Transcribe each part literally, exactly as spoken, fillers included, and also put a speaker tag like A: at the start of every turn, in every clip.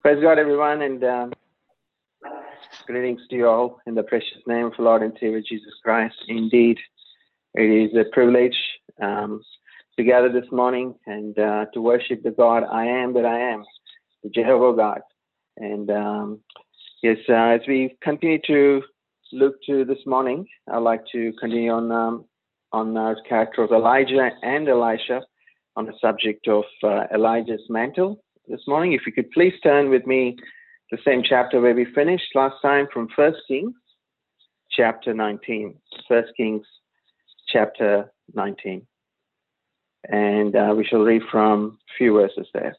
A: Praise God, everyone, and um, greetings to you all in the precious name of Lord and Savior Jesus Christ. Indeed, it is a privilege um, to gather this morning and uh, to worship the God I am that I am, the Jehovah God. And um, yes, uh, as we continue to look to this morning, I'd like to continue on um, on our character of Elijah and Elisha on the subject of uh, Elijah's mantle this morning. If you could please turn with me the same chapter where we finished last time, from First Kings chapter nineteen. First Kings chapter nineteen. And uh, we shall read from a few verses there.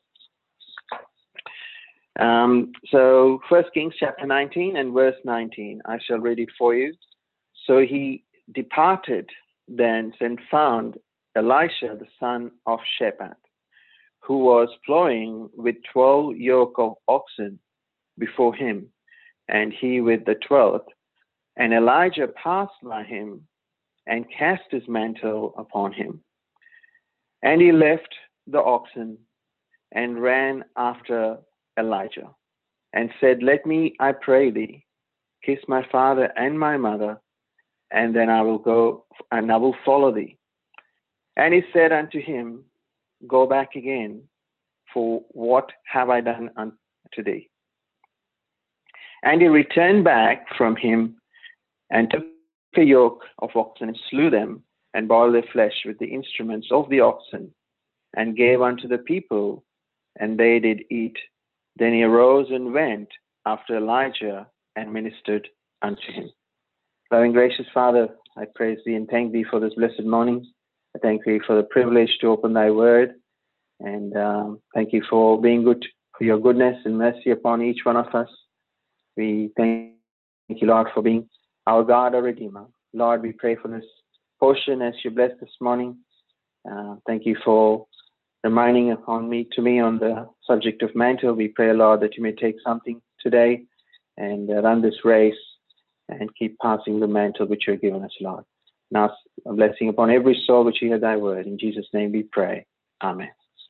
A: Um, so First Kings chapter nineteen and verse nineteen. I shall read it for you. So he departed thence and found Elisha the son of Shaphat, who was plowing with twelve yoke of oxen before him, and he with the twelfth. And Elijah passed by him and cast his mantle upon him. And he left the oxen and ran after Elijah, and said, Let me, I pray thee, kiss my father and my mother, and then I will go, and I will follow thee. And he said unto him, Go back again, for what have I done unto thee? And he returned back from him, and took a yoke of oxen, and slew them, and boiled their flesh with the instruments of the oxen, and gave unto the people, and they did eat. Then he arose and went after Elijah, and ministered unto him. Loving gracious Father, I praise thee and thank thee for this blessed morning. I thank thee for the privilege to open thy word. And um, thank you for being good, for your goodness and mercy upon each one of us. We thank you, Lord, for being our God, our Redeemer. Lord, we pray for this portion as you bless this morning. Uh, thank you for reminding upon me to me on the subject of mantle. We pray, Lord, that you may take something today and uh, run this race and keep passing the mantle which you have given us, Lord. Now, a blessing upon every soul which hear thy word. In Jesus' name we pray. Amen.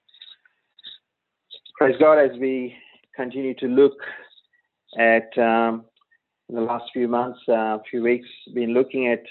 A: Praise God, as we continue to look at um, in the last few months, a uh, few weeks, been looking at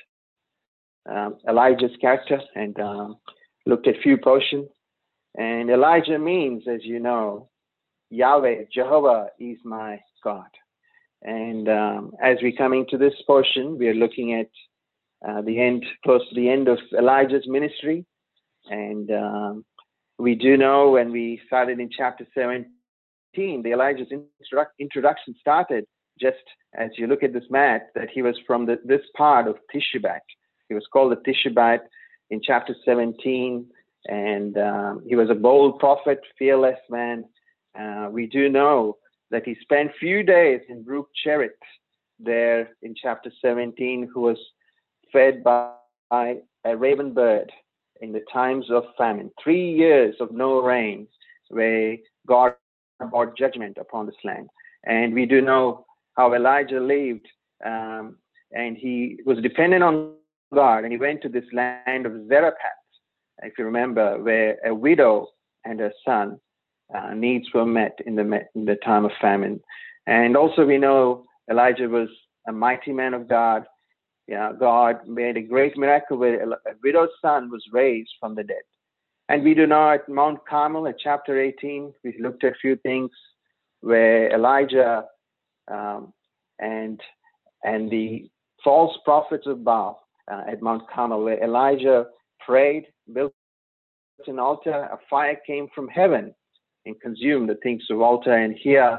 A: um, Elijah's character and um, looked at few portions. And Elijah means, as you know, Yahweh, Jehovah is my God. And um, as we coming to this portion, we are looking at uh, the end, close to the end of Elijah's ministry. And um, we do know when we started in chapter seventeen, the Elijah's introdu- introduction started just as you look at this map, that he was from the, this part of Tishbite. He was called the Tishbite in chapter seventeen. And um, he was a bold prophet, fearless man. Uh, we do know that he spent few days in Brook Cherith there in chapter seventeen, who was fed by, by a raven bird in the times of famine. Three years of no rain, where God brought judgment upon this land. And we do know how Elijah lived, um, and he was dependent on God, and he went to this land of Zarephath, if you remember, where a widow and her son uh, needs were met in the in the time of famine. And also we know Elijah was a mighty man of God. Yeah, God made a great miracle where a widow's son was raised from the dead. And we do know at Mount Carmel, at chapter eighteen, we looked at a few things where Elijah um, and and the false prophets of Baal uh, at Mount Carmel, where Elijah prayed, built an altar, a fire came from heaven and consumed the things of altar. And here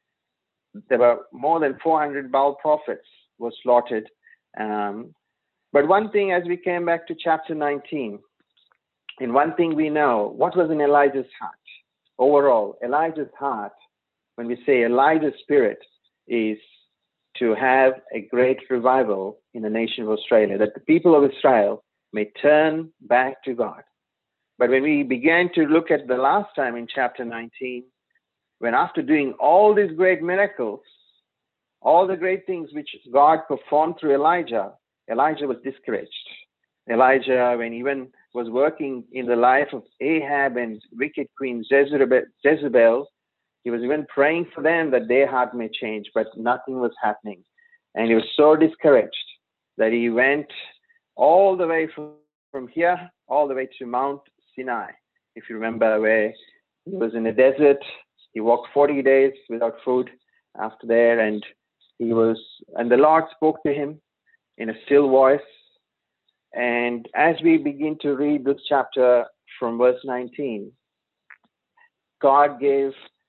A: there were more than four hundred Baal prophets were slaughtered. Um, but one thing, as we came back to chapter nineteen, and one thing we know, what was in Elijah's heart? Overall, Elijah's heart, when we say Elijah's spirit, is to have a great revival in the nation of Australia, that the people of Israel may turn back to God. But when we began to look at the last time in chapter nineteen, when after doing all these great miracles, all the great things which God performed through Elijah, Elijah was discouraged. Elijah, when even was working in the life of Ahab and wicked queen Jezebel, Jezebel He was even praying for them that their heart may change, but nothing was happening. And he was so discouraged that he went all the way from, from here, all the way to Mount Sinai. If you remember, where he was in the desert, he walked forty days without food after there, and he was, and the Lord spoke to him in a still voice. And as we begin to read this chapter from verse nineteen, God gave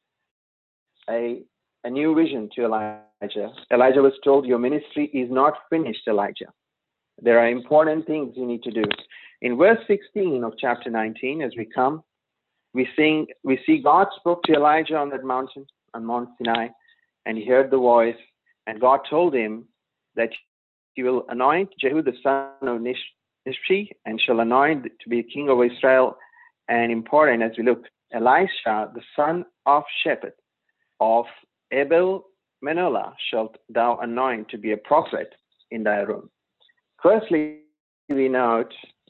A: a, a new vision to Elijah. Elijah was told, your ministry is not finished, Elijah. There are important things you need to do. In verse sixteen of chapter nineteen, as we come, we, sing, we see God spoke to Elijah on that mountain, on Mount Sinai, and he heard the voice, and God told him that he will anoint Jehu the son of Nish, Nishri, and shall anoint to be king over Israel. And important, as we look, Elisha, the son of Shaphat, of Abel Meholah, shalt thou anoint to be a prophet in thy room. Firstly, we note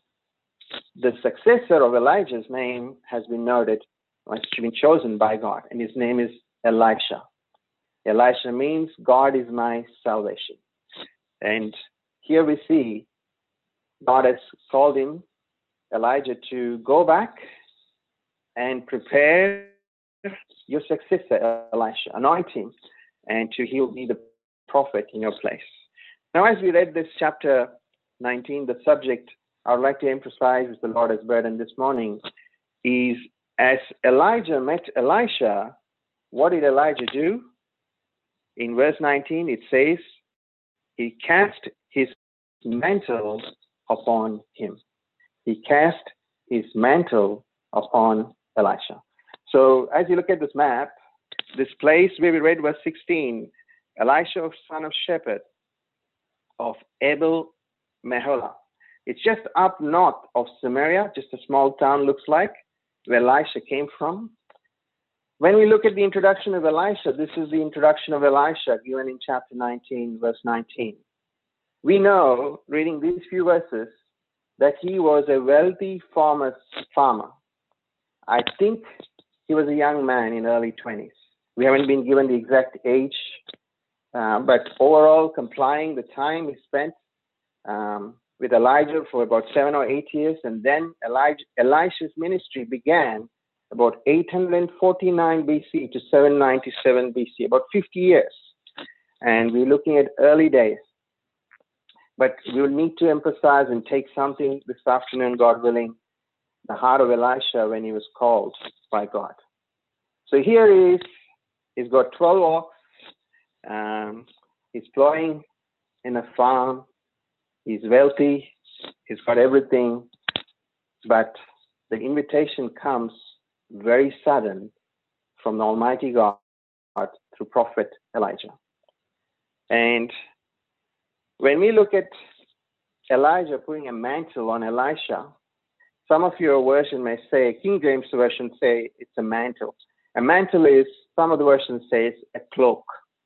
A: the successor of Elijah's name has been noted, has been chosen by God, and his name is Elisha. Elisha means God is my salvation. And here we see God has called him, Elijah, to go back and prepare your successor, Elisha, anoint him, and to he'll be the prophet in your place. Now, as we read this chapter nineteen, the subject I would like to emphasize, as the Lord has burdened this morning, is as Elijah met Elisha, what did Elijah do? In verse nineteen, it says, he cast his mantle upon him. He cast his mantle upon Elisha. So as you look at this map, this place where we read verse sixteen, Elisha, son of Shaphat, of Abel Meholah. It's just up north of Samaria, just a small town looks like, where Elisha came from. When we look at the introduction of Elisha, this is the introduction of Elisha given in chapter nineteen, verse nineteen. We know, reading these few verses, that he was a wealthy farmer. farmer. I think he was a young man in early twenties. We haven't been given the exact age, uh, but overall, complying the time he spent um, with Elijah for about seven or eight years, and then Elijah, Elisha's ministry began about eight hundred forty-nine B C to seven ninety-seven B C, about fifty years. And we're looking at early days. But we'll need to emphasize and take something this afternoon, God willing, the heart of Elisha when he was called by God. So here he is. He's got twelve ox. Um, he's plowing in a farm. He's wealthy. He's got everything. But the invitation comes very sudden from the Almighty God through prophet Elijah. And when we look at Elijah putting a mantle on Elisha, some of your version may say, King James version say it's a mantle. A mantle is, some of the versions say it's a cloak.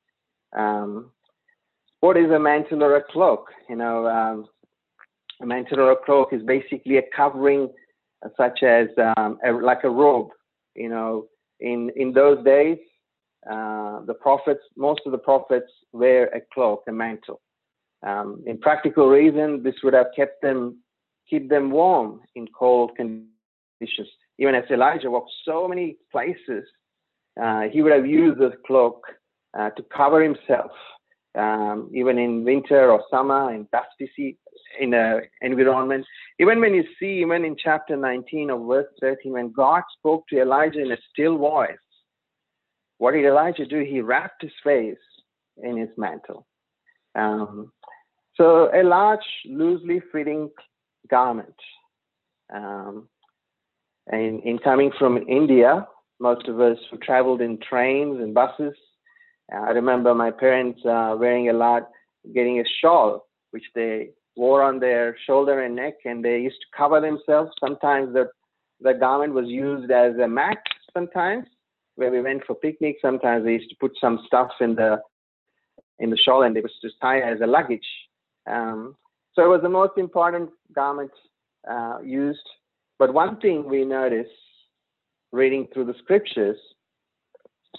A: Um, what is a mantle or a cloak? You know, um, a mantle or a cloak is basically a covering uh, such as um, a, like a robe. You know, in, in those days, uh, the prophets, most of the prophets wear a cloak, a mantle. Um, in practical reason, this would have kept them, keep them warm in cold conditions. Even as Elijah walked so many places, uh, he would have used this cloak uh, to cover himself, um, even in winter or summer, in dusty in a environment. Even when you see, even in chapter nineteen of verse thirteen, when God spoke to Elijah in a still voice, what did Elijah do? He wrapped his face in his mantle. Um, so a large, loosely fitting garment. Um, and in coming from India, most of us who traveled in trains and buses, uh, I remember my parents uh, wearing a lot, getting a shawl, which they wore on their shoulder and neck, and they used to cover themselves. Sometimes the, the garment was used as a mat sometimes, where we went for picnics. Sometimes they used to put some stuff in the in the shawl, and it was just tied as a luggage. Um, so it was the most important garment uh, used. But one thing we notice reading through the scriptures,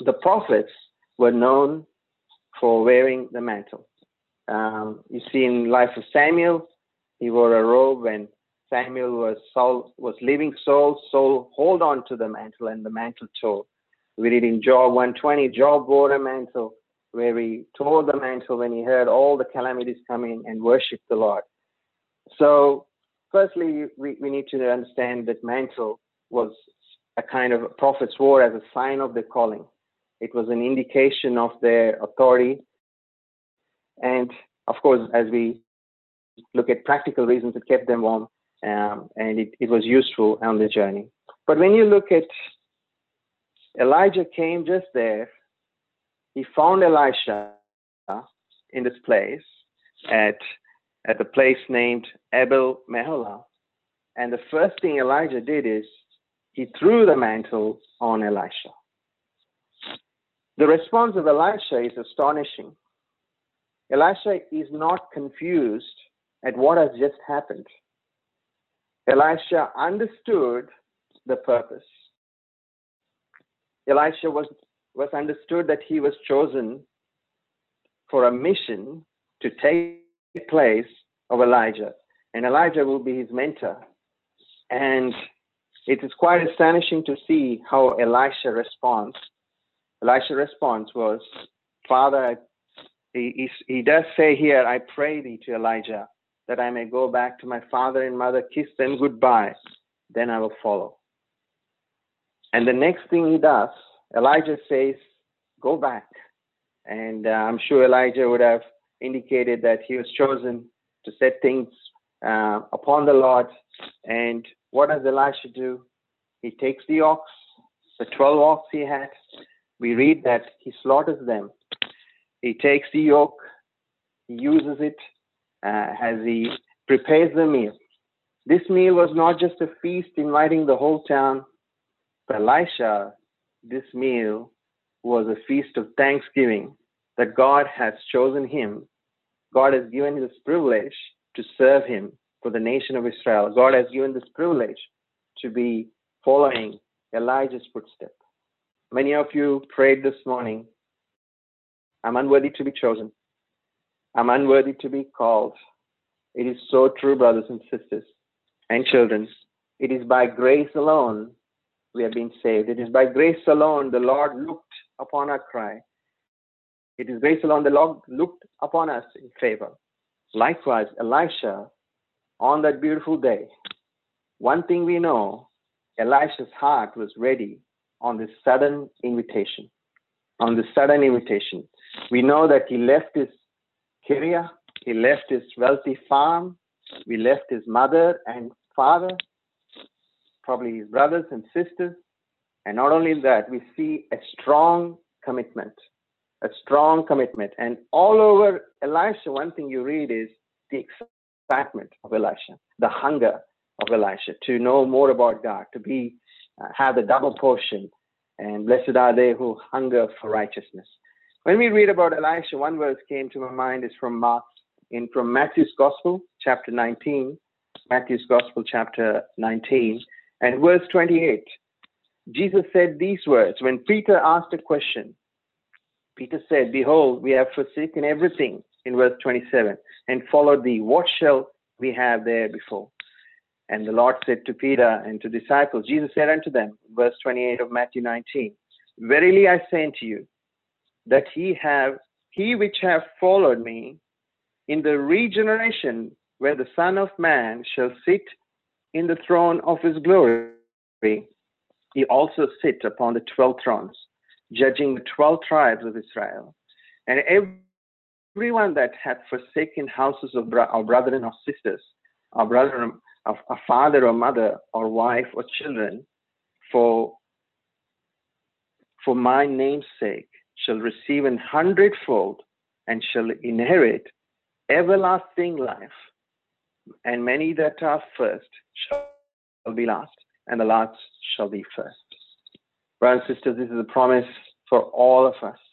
A: the prophets were known for wearing the mantle. Um, you see in life of Samuel, he wore a robe when Samuel was Saul was leaving Saul. Saul hold on to the mantle and the mantle tore. We read in Job one twenty, Job wore a mantle where he tore the mantle when he heard all the calamities coming and worshiped the Lord. So firstly, we, we need to understand that mantle was a kind of a prophet's wore as a sign of their calling. It was an indication of their authority. And of course, as we look at practical reasons, it kept them warm, um, and it, it was useful on the journey. But when you look at Elijah came just there, he found Elisha in this place at, at the place named Abel Meholah. And the first thing Elijah did is he threw the mantle on Elisha. The response of Elisha is astonishing. Elisha is not confused at what has just happened. Elisha understood the purpose. Elisha was, was understood that he was chosen for a mission to take place of Elijah, and Elijah will be his mentor. And it is quite astonishing to see how Elisha responds. Elisha's response was, Father, he, he, he does say here, I pray thee to Elijah, that I may go back to my father and mother, kiss them goodbye, then I will follow. And the next thing he does, Elijah says, go back. And uh, I'm sure Elijah would have indicated that he was chosen to set things uh, upon the Lord. And what does Elisha do? He takes the ox, the twelve ox he had. We read that he slaughters them. He takes the yoke, he uses it uh, as he prepares the meal. This meal was not just a feast inviting the whole town. For Elisha, this meal was a feast of thanksgiving that God has chosen him. God has given him this privilege to serve him for the nation of Israel. God has given this privilege to be following Elijah's footsteps. Many of you prayed this morning, I'm unworthy to be chosen. I'm unworthy to be called. It is so true, brothers and sisters and children. It is by grace alone we have been saved. It is by grace alone the Lord looked upon our cry. It is grace alone the Lord looked upon us in favor. Likewise, Elisha, on that beautiful day, one thing we know, Elisha's heart was ready on this sudden invitation. On this sudden invitation. We know that he left his career, he left his wealthy farm, we left his mother and father, probably his brothers and sisters. And not only that, we see a strong commitment, a strong commitment. And all over Elisha, one thing you read is the excitement of Elisha, the hunger of Elisha to know more about God, to be, uh, have the double portion. And blessed are they who hunger for righteousness. When we read about Elisha, one verse came to my mind is from Mark, in from Matthew's Gospel, chapter nineteen, Matthew's Gospel, chapter nineteen, and verse twenty-eight. Jesus said these words when Peter asked a question. Peter said, behold, we have forsaken everything, in verse twenty-seven, and followed thee. What shall we have there before? And the Lord said to Peter and to disciples, Jesus said unto them, verse twenty-eight of Matthew nineteen, verily I say unto you, that he have he which have followed me in the regeneration where the Son of Man shall sit in the throne of his glory, he also sit upon the twelve thrones, judging the twelve tribes of Israel. And everyone that hath forsaken houses of bro- our brethren or sisters, our brother, a father or mother or wife or children, for for my name's sake, shall receive an hundredfold and shall inherit everlasting life. And many that are first shall be last, and the last shall be first. Brothers and sisters, this is a promise for all of us.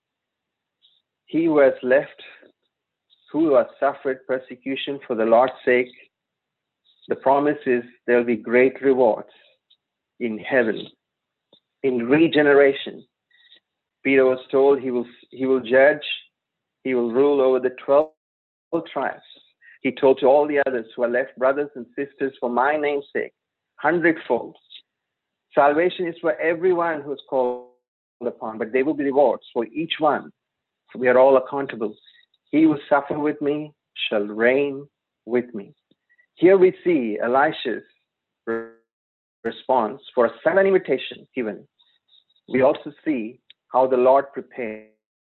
A: He who has left, who has suffered persecution for the Lord's sake, the promise is there will be great rewards in heaven, in regeneration. Peter was told he will, he will judge, he will rule over the twelve tribes. He told to all the others who are left, brothers and sisters, for my name's sake, hundredfold. Salvation is for everyone who is called upon, but there will be rewards for each one. So we are all accountable. He who suffer with me shall reign with me. Here we see Elisha's response for a sudden invitation given. We also see how the Lord prepared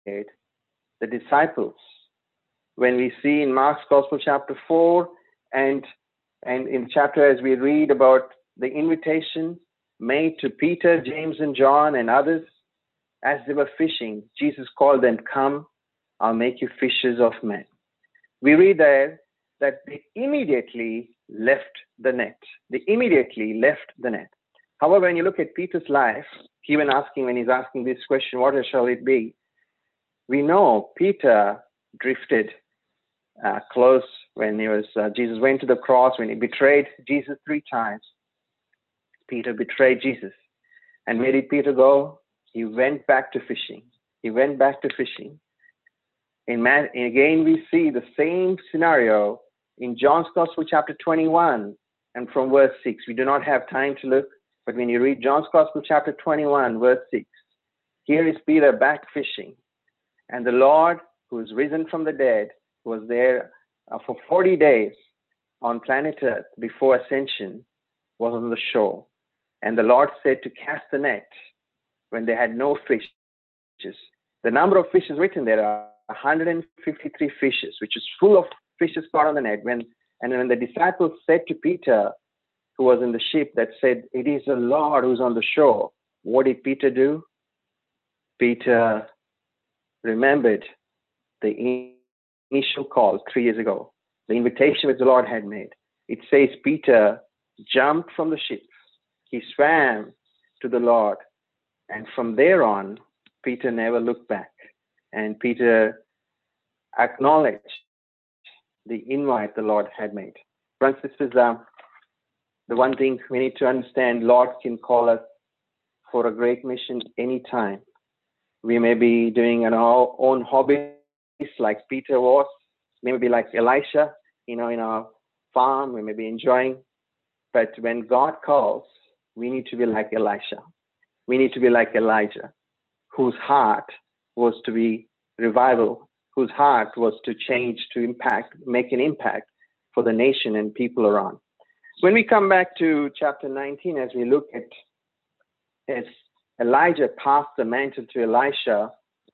A: the disciples. When we see in Mark's Gospel chapter four and, and in chapter as we read about the invitation made to Peter, James, and John and others, as they were fishing, Jesus called them, "Come, I'll make you fishers of men." We read there that they immediately left the net. They immediately left the net. However, when you look at Peter's life, even asking, when he's asking this question, what shall it be? We know Peter drifted uh, close when he was, uh, Jesus went to the cross, when he betrayed Jesus three times. Peter betrayed Jesus. And where did Peter go? He went back to fishing. He went back to fishing. In man, again, we see the same scenario in John's Gospel, chapter twenty-one, and from verse six. We do not have time to look, but when you read John's Gospel, chapter twenty-one, verse six, here is Peter back fishing. And the Lord, who is risen from the dead, was there uh, for forty days on planet Earth before ascension, was on the shore. And the Lord said to cast the net when they had no fishes. The number of fishes written there are one hundred fifty-three fishes, which is full of fishes caught on the net. When, and when the disciples said to Peter, who was in the ship, that said, "It is the Lord who's on the shore," what did Peter do? Peter remembered the initial call three years ago, the invitation which the Lord had made. It says Peter jumped from the ship. He swam to the Lord. And from there on, Peter never looked back. And Peter acknowledged the invite the Lord had made. Friends, this is uh, the one thing we need to understand. Lord can call us for a great mission anytime. We may be doing our own hobbies like Peter was. Maybe like Elisha, you know, in our farm, we may be enjoying. But when God calls, we need to be like Elisha. We need to be like Elijah, whose heart was to be revival, whose heart was to change, to impact, make an impact for the nation and people around. When we come back to chapter nineteen, as we look at as Elijah passed the mantle to Elisha,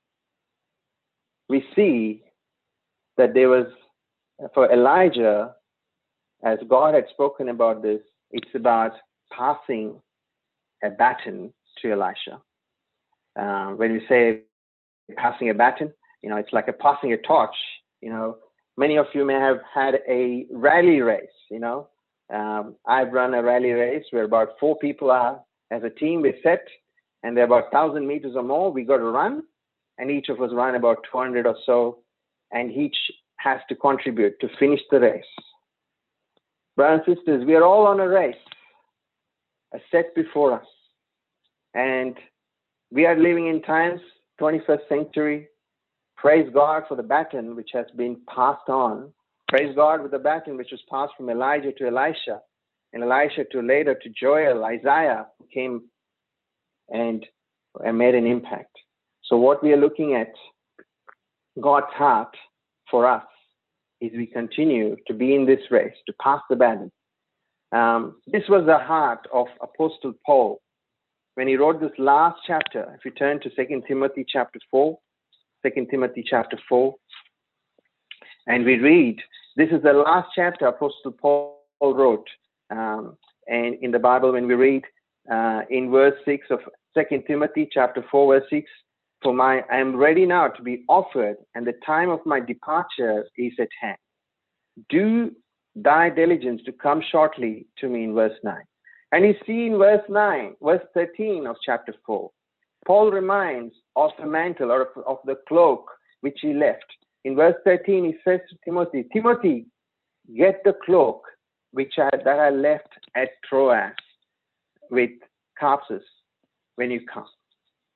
A: we see that there was, for Elijah, as God had spoken about this, it's about passing a baton to Elisha. Uh, when we say passing a baton, you know, it's like a passing a torch. You know, many of you may have had a rally race. You know, um, I've run a rally race where about four people are as a team. We set, and they're about thousand meters or more. We got to run, and each of us run about two hundred or so, and each has to contribute to finish the race. Brothers and sisters, we are all on a race, a set before us. And we are living in times, twenty-first century. Praise God for the baton which has been passed on. Praise God with the baton which was passed from Elijah to Elisha, and Elisha to later to Joel, Isaiah, who came and, and made an impact. So what we are looking at, God's heart for us, is we continue to be in this race, to pass the baton. Um, this was the heart of Apostle Paul when he wrote this last chapter. If you turn to Second Timothy chapter four, Second Timothy chapter four, and we read, this is the last chapter Apostle Paul wrote. Um, and in the Bible, when we read uh, in verse six of Second Timothy chapter four, verse six, for my, I am ready now to be offered, and the time of my departure is at hand. Do thy diligence to come shortly to me, in verse nine. And you see in verse nine, verse thirteen of chapter four, Paul reminds of the mantle or of, of the cloak which he left. In verse thirteen, he says to Timothy, Timothy, get the cloak which I, that I left at Troas with Carpus when you come.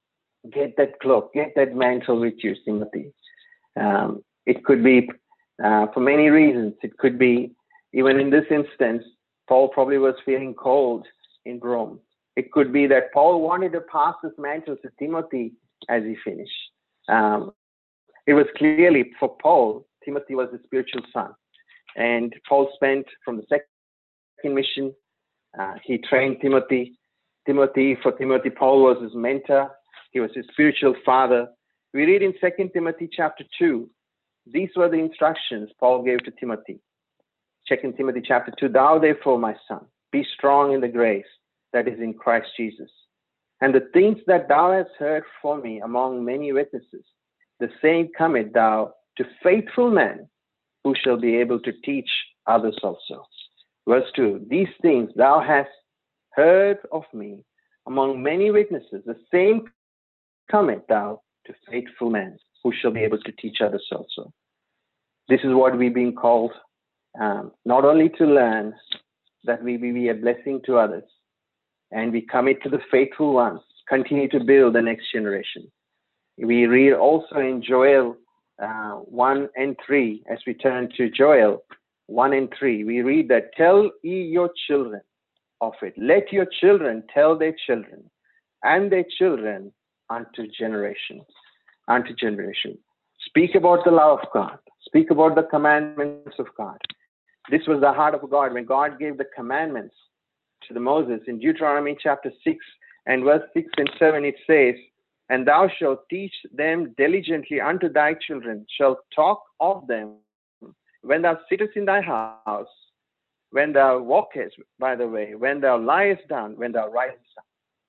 A: get that cloak, get that mantle with you, Timothy. Um, it could be uh, for many reasons. It could be, even in this instance, Paul probably was feeling cold in Rome. It could be that Paul wanted to pass this mantle to Timothy as he finished. Um, it was clearly for Paul, Timothy was his spiritual son. And Paul spent from the second mission, uh, he trained Timothy. Timothy, for Timothy, Paul was his mentor. He was his spiritual father. We read in Second Timothy chapter two, these were the instructions Paul gave to Timothy. Second Timothy chapter two, thou therefore, my son, be strong in the grace that is in Christ Jesus. And the things that thou hast heard from me among many witnesses, the same commit thou to faithful men who shall be able to teach others also. Verse two, these things thou hast heard of me among many witnesses, the same commit thou to faithful men who shall be able to teach others also. This is what we've been called, um, not only to learn, that we be a blessing to others, and we commit to the faithful ones, continue to build the next generation. We read also in Joel uh, one and three, as we turn to Joel one and three, we read that, tell ye your children of it. Let your children tell their children, and their children unto generation, unto generation. Speak about the love of God. Speak about the commandments of God. This was the heart of God when God gave the commandments to the Moses in Deuteronomy chapter six and verse six and seven. It says, and thou shalt teach them diligently unto thy children, shalt talk of them when thou sittest in thy house, when thou walkest by the way, when thou liest down, when thou risest up.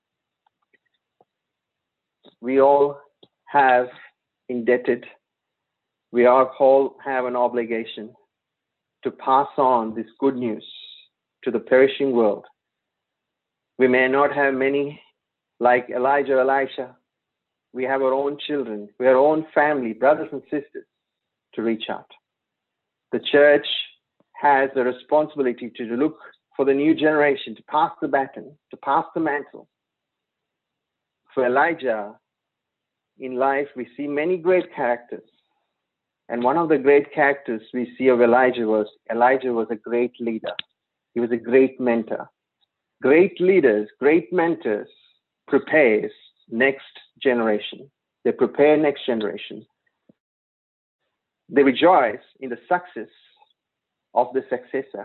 A: We all have indebted, we all have an obligation to pass on this good news to the perishing world. We may not have many like Elijah, Elisha. We have our own children, we have our own family, brothers and sisters to reach out. The church has a responsibility to look for the new generation, to pass the baton, to pass the mantle. For Elijah, in life, we see many great characters. And one of the great characters we see of Elijah was, Elijah was a great leader. He was a great mentor. Great leaders, great mentors prepares next generation. They prepare next generation. They rejoice in the success of the successor.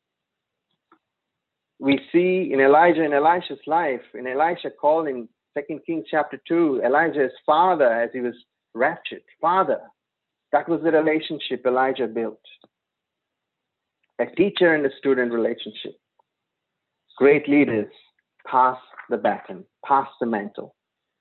A: We see in Elijah and Elisha's life, in Elisha called in Second Kings chapter two, Elijah's father as he was raptured. Father, that was the relationship Elijah built. A teacher and a student relationship. Great leaders pass the baton, pass the mantle.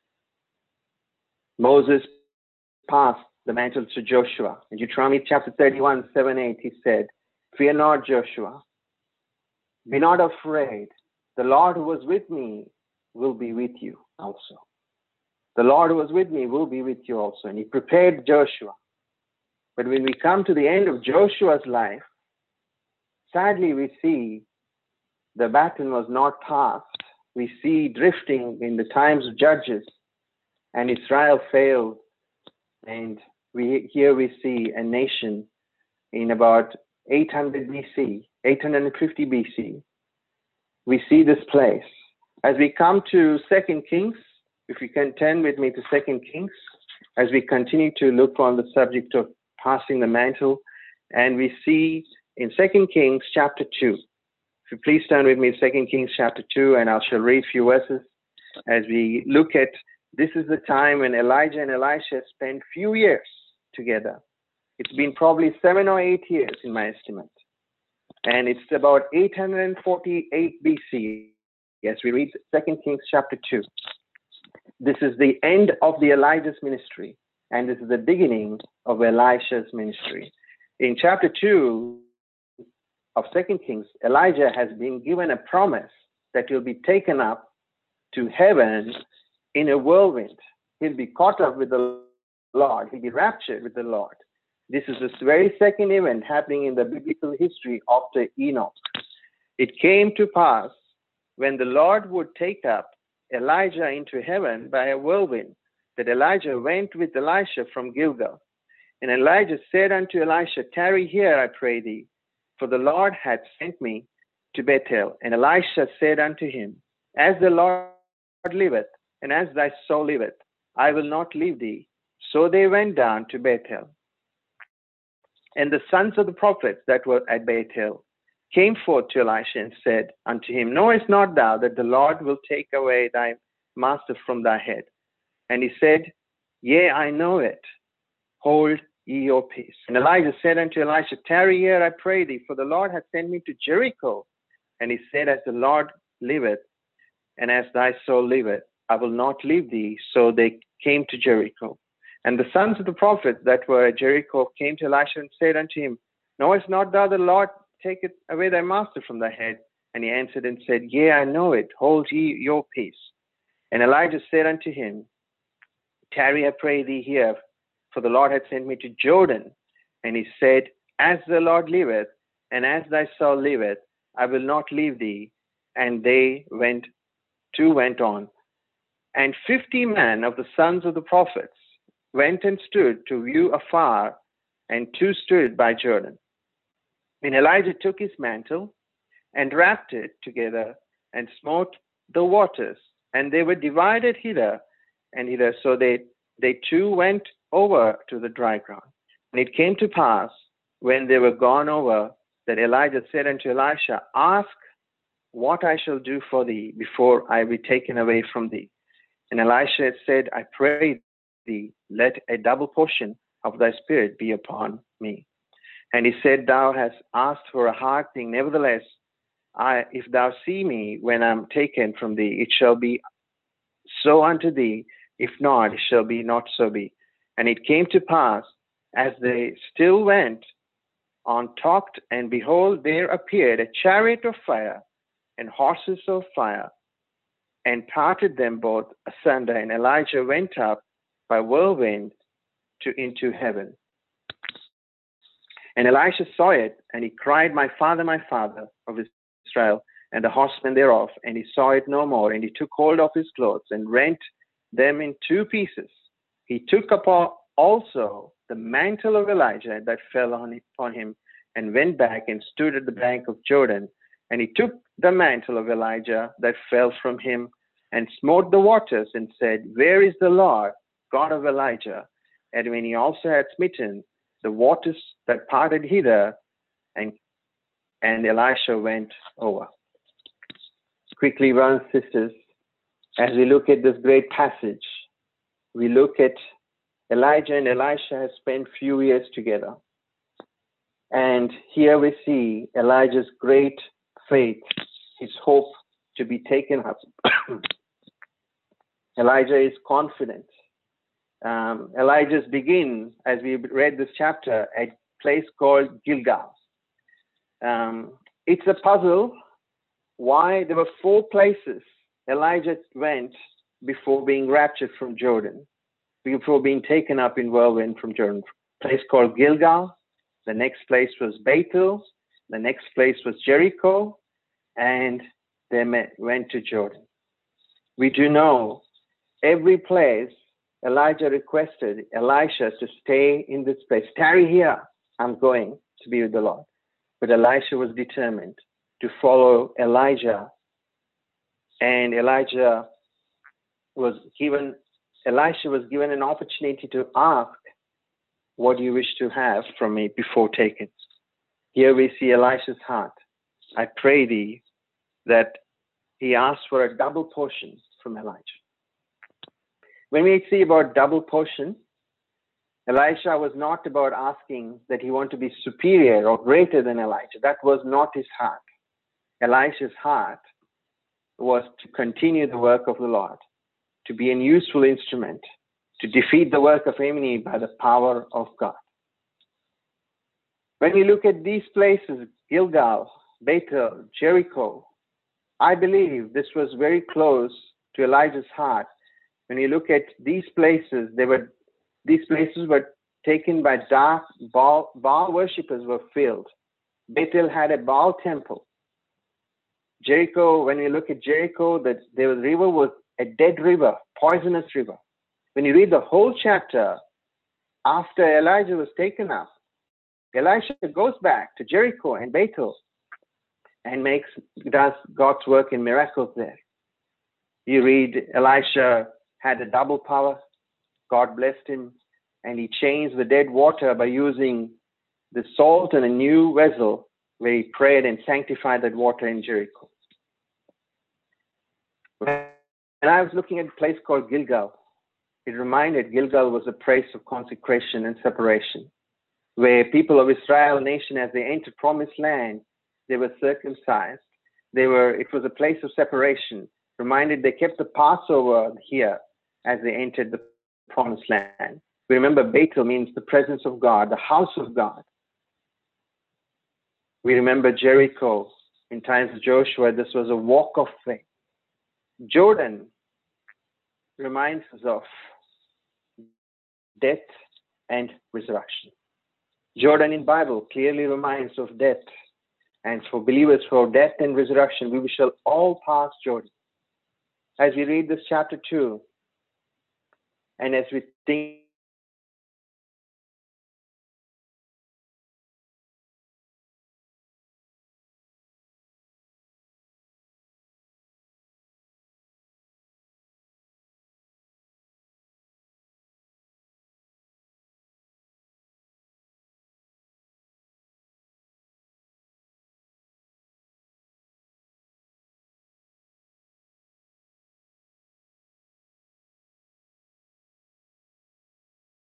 A: Moses passed the mantle to Joshua. In Deuteronomy chapter thirty-one, seven, eight, he said, fear not, Joshua. Be not afraid. The Lord who was with me will be with you also. The Lord who was with me will be with you also. And he prepared Joshua. But when we come to the end of Joshua's life, sadly we see the baton was not passed. We see drifting in the times of Judges, and Israel failed. And we here we see a nation in about eight hundred B C, eight hundred fifty B C. We see this place. As we come to Second Kings, if you can turn with me to Second Kings, as we continue to look on the subject of passing the mantle, and we see in Second Kings chapter two. If you please turn with me to Second Kings chapter two, and I shall read a few verses as we look at, this is the time when Elijah and Elisha spent few years together. It's been probably seven or eight years in my estimate. And it's about eight hundred forty-eight B C as we read Second Kings chapter two. This is the end of the Elijah's ministry, and this is the beginning of Elisha's ministry. In chapter two of Second Kings, Elijah has been given a promise that he'll be taken up to heaven in a whirlwind. He'll be caught up with the Lord. He'll be raptured with the Lord. This is the very second event happening in the biblical history after Enoch. It came to pass when the Lord would take up Elijah into heaven by a whirlwind, that Elijah went with Elisha from Gilgal. And Elijah said unto Elisha, Tarry here, I pray thee, for the Lord hath sent me to Bethel. And Elisha said unto him, As the Lord liveth, and as thy soul liveth, I will not leave thee. So they went down to Bethel. And the sons of the prophets that were at Bethel came forth to Elisha and said unto him, Knowest not thou that the Lord will take away thy master from thy head? And he said, Yea, I know it. Hold ye your peace. And Elijah said unto Elisha, Tarry here, I pray thee, for the Lord hath sent me to Jericho. And he said, As the Lord liveth, and as thy soul liveth, I will not leave thee. So they came to Jericho. And the sons of the prophets that were at Jericho came to Elisha and said unto him, Knowest not thou the Lord taketh away thy master from thy head? And he answered and said, Yea, I know it. Hold ye your peace. And Elijah said unto him, Tarry, I pray thee here, for the Lord hath sent me to Jordan. And he said, As the Lord liveth, and as thy soul liveth, I will not leave thee. And they went, two went on. And fifty men of the sons of the prophets went and stood to view afar, and two stood by Jordan. And Elijah took his mantle and wrapped it together and smote the waters, and they were divided hither and hither. So they, they too went over to the dry ground. And it came to pass, when they were gone over, that Elijah said unto Elisha, Ask what I shall do for thee before I be taken away from thee. And Elisha said, I pray thee, let a double portion of thy spirit be upon me. And he said, Thou hast asked for a hard thing. Nevertheless, I, if thou see me when I am taken from thee, it shall be so unto thee. If not, it shall be not so be. And it came to pass, as they still went on talked, and behold, there appeared a chariot of fire and horses of fire, and parted them both asunder. And Elijah went up by whirlwind to into heaven. And Elisha saw it, and he cried, My father, my father, of Israel, and the horsemen thereof. And he saw it no more. And he took hold of his clothes and rent them in two pieces. He took upon also the mantle of Elijah that fell on him, and went back and stood at the bank of Jordan. And he took the mantle of Elijah that fell from him, and smote the waters, and said, Where is the Lord, God of Elijah? And when he also had smitten the waters that parted hither, and and Elisha went over. Quickly, brothers and sisters, as we look at this great passage, we look at Elijah and Elisha have spent few years together. And here we see Elijah's great faith, his hope to be taken up. Elijah is confident. Um, Elijah's begin, as we read this chapter, at a place called Gilgal. Um, it's a puzzle why there were four places Elijah went before being raptured from Jordan, before being taken up in whirlwind from Jordan. A place called Gilgal. The next place was Bethel. The next place was Jericho. And they met, went to Jordan. We do know every place Elijah requested Elisha to stay in this place. Tarry here, I'm going to be with the Lord. But Elisha was determined to follow Elijah. And Elijah was given, Elisha was given an opportunity to ask, what do you wish to have from me before taking? Here we see Elisha's heart. I pray thee that he asked for a double portion from Elijah. When we see about double portion, Elisha was not about asking that he want to be superior or greater than Elijah. That was not his heart. Elisha's heart was to continue the work of the Lord, to be a useful instrument, to defeat the work of enemy by the power of God. When we look at these places, Gilgal, Bethel, Jericho, I believe this was very close to Elijah's heart. When you look at these places, they were these places were taken by dark Baal, Baal worshippers were filled. Bethel had a Baal temple. Jericho, when we look at Jericho, that the river was a dead river, poisonous river. When you read the whole chapter, after Elijah was taken up, Elisha goes back to Jericho and Bethel and makes does God's work in miracles there. You read Elisha had a double power. God blessed him, and he changed the dead water by using the salt in a new vessel where he prayed and sanctified that water in Jericho. When I was looking at a place called Gilgal, it reminded Gilgal was a place of consecration and separation, where people of Israel nation, as they entered promised land, they were circumcised. They were, it was a place of separation. Reminded they kept the Passover here as they entered the promised land. We remember Bethel means the presence of God, the house of God. We remember Jericho in times of Joshua. This was a walk of faith. Jordan reminds us of death and resurrection. Jordan in Bible clearly reminds of death. And for believers, for death and resurrection, we shall all pass Jordan. As we read this chapter two, and as we think